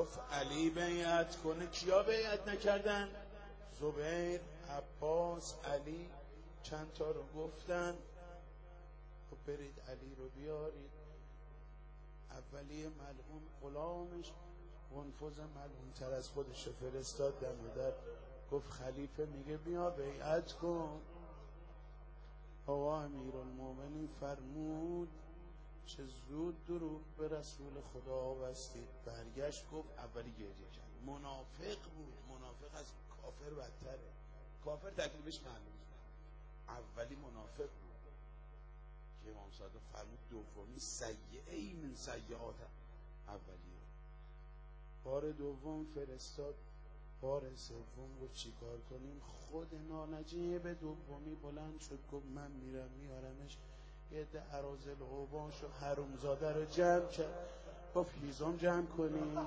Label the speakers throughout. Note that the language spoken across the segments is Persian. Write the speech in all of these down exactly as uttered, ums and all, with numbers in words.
Speaker 1: گفت علی بیعت کنه. کیا بیعت نکردن؟ زبیر، عباس، علی. چند تا رو گفتن خب برید علی رو بیارید. اولی ملعون غلامش منفذ ملعون تر از خودش فرستاد دم در. گفت خلیفه میگه بیا بیعت کن. آقا امیرالمومنین فرمود چه زود دروغ به رسول خدا بستید. برگشت گفت اولی گریه کرد. منافق بود. منافق از کافر بدتره. کافر تکلیفش معلومه. اولی منافق بود که امام صادق فرمود دومی سیئه ای من سیئات اولیه. بار دوم فرستاد. بار سوم گفت چی کار کنیم؟ خود نانجیه به دومی بلند شد گفت من میرم میارمش. یه ده اراذل اوباش و حرومزاده رو جمع کرد. گفت هیزم جمع کنیم.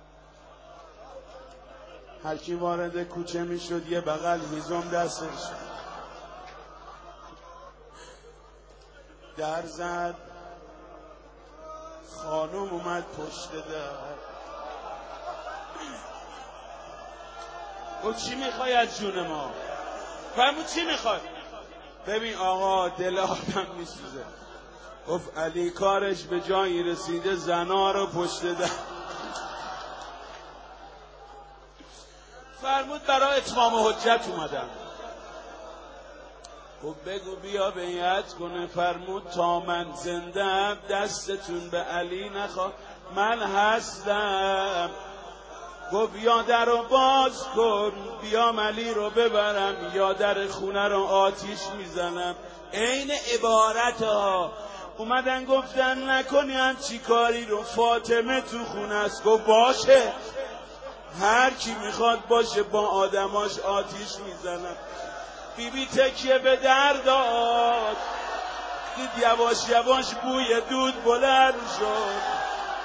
Speaker 1: هر کی وارد کوچه میشد یه بغل هیزم دستش. در زد. خانم اومد پشت در. گفت چی میخوای از جون ما؟ فرمود چی میخوای؟ ببین آقا دل آدم میسوزه. گفت علی کارش به جایی رسیده زنا رو پشت در. فرمود برای اتمام حجت اومدم. گفت بگو بیا بیعت کنه. فرمود تا من زندم دستتون به علی نخواه. من هستم. گفت یا در رو باز کن بیام علی رو ببرم یا در خونه رو آتیش میزنم. عین عبارت ها اومدن گفتن نکنی همچی کاری رو فاطمه تو خونه است. گفت باشه هر کی میخواد باشه با آدماش آتیش میزنم. بیبی تکیه به در داد. دید یواش یواش بوی دود بلند شد.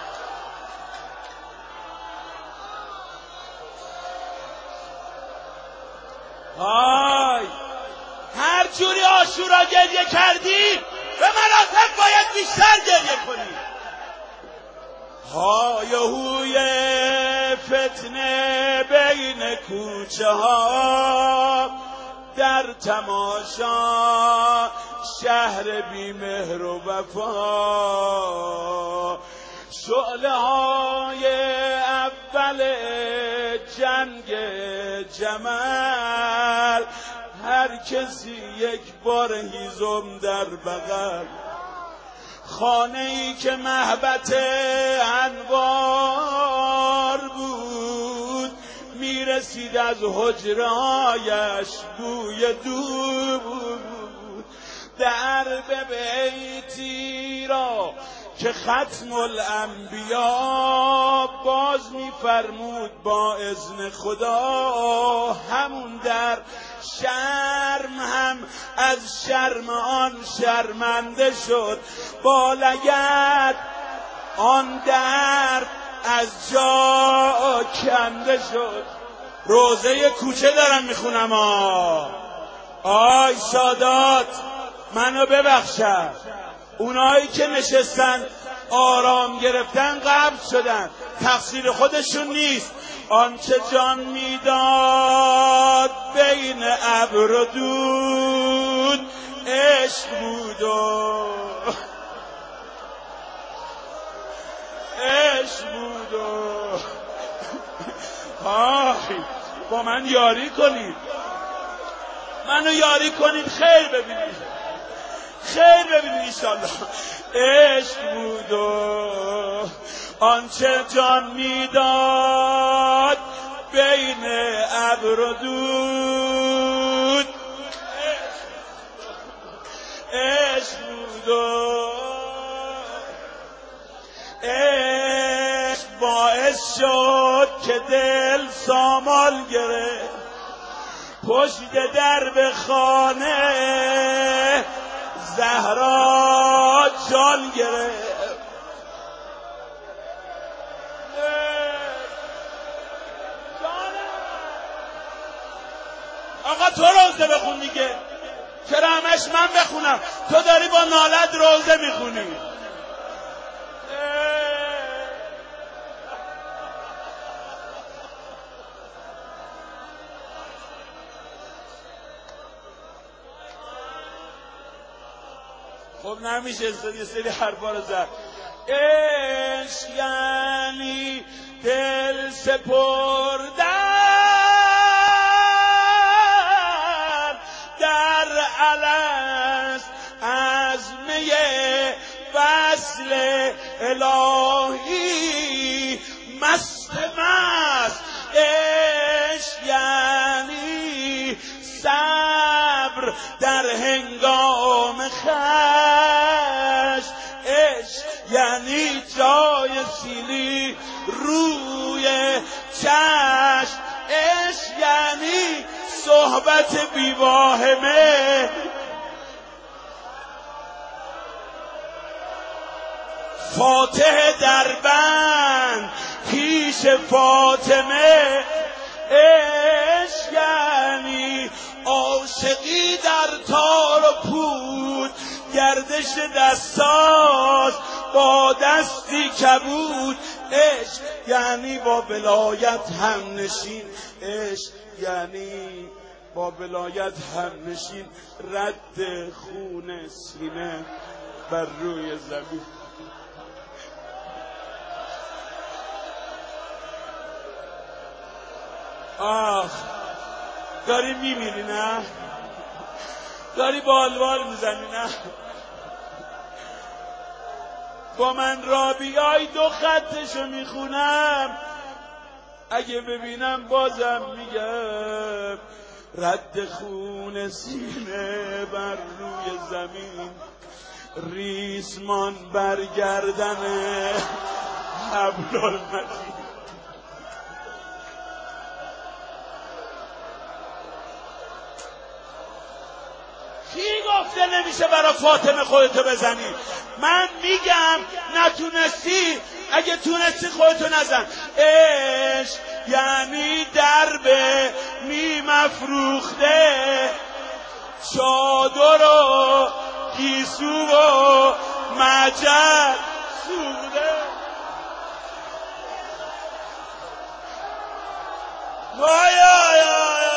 Speaker 1: های هر جوری عاشورا گریه کردی به مناسب باید بیشتر گریه کنی. های هوی فتنه بین کوچه ها در تماشا شهر بی مهر و وفا. شعله های اول جنگ جمل هر کسی یک بار هیزم در بغل. خانه ای که محبت انوار بود میرسید از حجره هایش بوی دود. در به بیتی را که ختم الانبیا باز میفرمود با اذن خدا. همون در شرم هم از شرم آن شرمنده شد. با لگد آن درد از جا کنده شد. روزه کوچه دارم میخونم ها. آی سادات منو ببخشن. اونایی که نشستن آرام گرفتن قبض شدن. تقصیر خودشون نیست. آنچه جان میداد بین ابر و دود عشق بود و عشق بود و آخی با من یاری کنید. منو یاری کنید خیر ببینید. خیر ببینید انشالله. عشق بود و آنچه جان میداد بین ابر و دود عشق بود و عشق باعث شد که دل سامال گرفت. پشت درب خانه زهرا جان گرفت. آقا تو روزه بخون دیگه. چرا همش من بخونم؟ تو داری با نالت روزه میخونی. خب نمیشه یه سری حرفا رو زد. عشق یعنی دل سپردن در الست از می وصل الهی مست مست. عشق یعنی صبر در هنگام خشم. عشق یعنی جای سیلی روی چشم. عشق یعنی صحبت بیواهمه فاتح در بند پیش فاطمه. عشق یعنی عاشقی در تار و پود گردش دستاش با دستی کبود. عشق یعنی با ولایت هم نشین. عشق یعنی با ولایت هم نشین رد خون سینه بر روی زمین. آخ داری میمیری نه؟ داری بالوال میزنی نه؟ با من را بیای دو خطشو میخونم، اگه ببینم بازم میگم رد خون سینه بر روی زمین، ریسمان برگردن حبل‌المتین. کی گفته نمیشه برای فاطمه خودتو بزنی؟ من میگم نتونستی، اگه تونستی خودتو نزن. عشق یعنی درب نیم افروخته، چادر و گیسو و مجل سوده. وای وای وای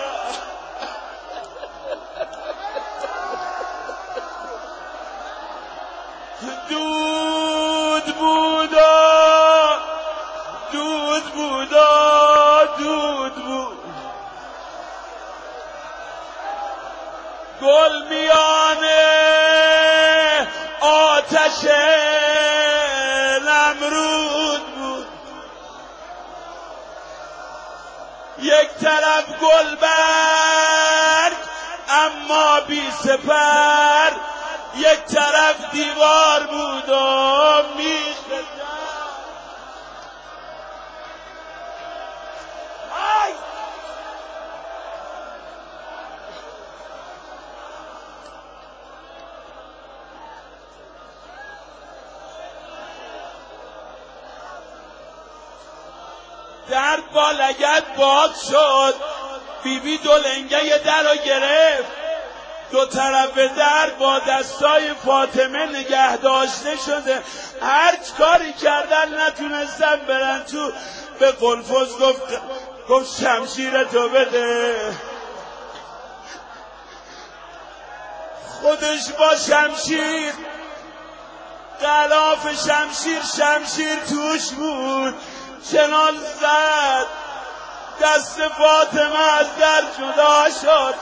Speaker 1: دود بودا دود بودا دود بود گل میانه آتش نمرود بود. یک طرف گلبرگ اما بی سپر، یک طرف دیوار بود و میخزد. در با لگد باد شد، بیبی دو لنگه در رو گرفت، دو طرف در با دستای فاطمه نگه داشته شده. هر کاری کردن نتونستن برن تو. به قلفز گفت گفت شمشیرتو بده. خودش با شمشیر، غلاف شمشیر شمشیر توش بود، چنان زد دست فاطمه از در جدا شد.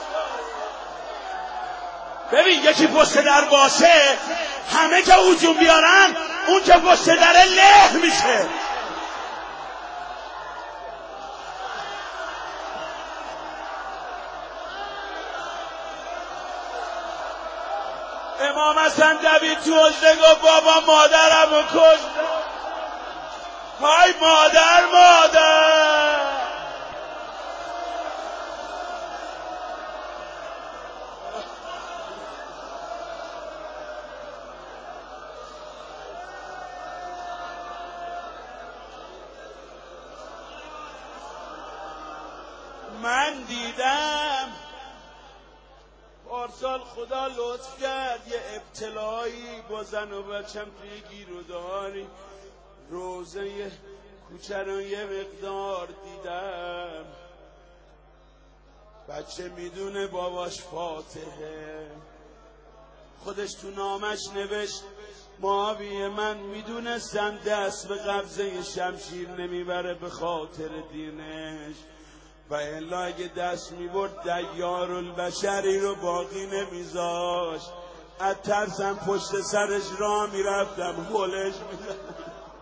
Speaker 1: ببین یکی پشت در باشه همه که هجوم بیارن، اون که پشت دره له میشه. امام حسن دوید تو حجره گفت بابا مادرمو کشت. های مادر مادر من دیدم پارسال خدا لطف کرد یه ابتلایی با زن و بچم توی گیروداری روزه کوچه رو یه مقدار دیدم. بچه میدونه باباش فاتحه خودش تو نامش نوشت معاویه من میدونستم دست به قبضه شمشیر نمیبره به خاطر دینش و الا اگه دست میبرد دیار البشری رو باقی نمیذاشت. از ترسم پشت سرش راه میرفتم هلش میزدم.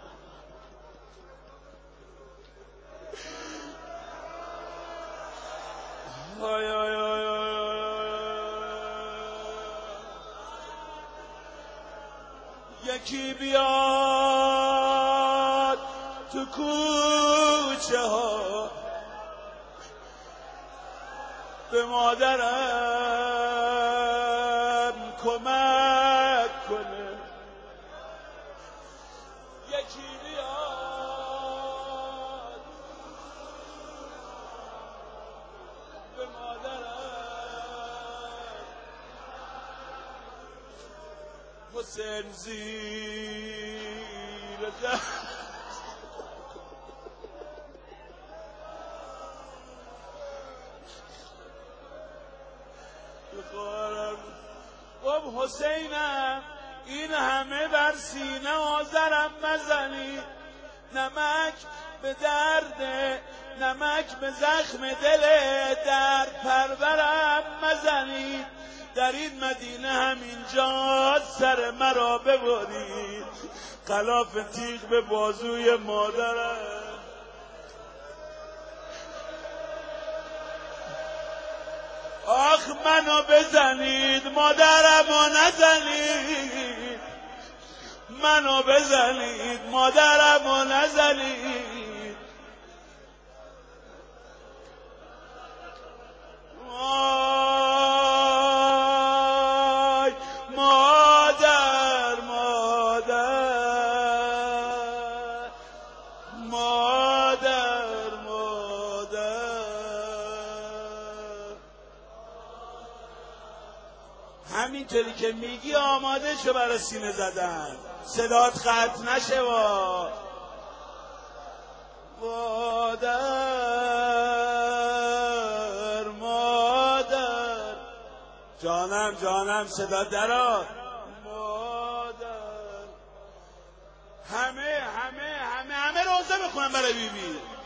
Speaker 1: آی آی آی آی یکی بیاد تو کوچه ها به مادرم کمک کنه. یکی بیاد به مادرم حسین زیر دست بخورم. خب حسینم این همه بر سینه آذرم مزنی، نمک به درد نمک به زخم دل درد پرورم مزنید. در این مدینه همینجا سر مرا ببرید، خلاف تیغ به بازوی مادرم. آخ منو بزنید مادرمو نزنید، منو بزنید مادرمو نزنید. آی مادر مادر مادر مادر. همینطوری که میگی آماده شو برای سینه زدن، صدات قطع نشه. وا مادر مادر جانم جانم صدا درآ. مادر همه همه همه همه روزه بخونم برای بیبی.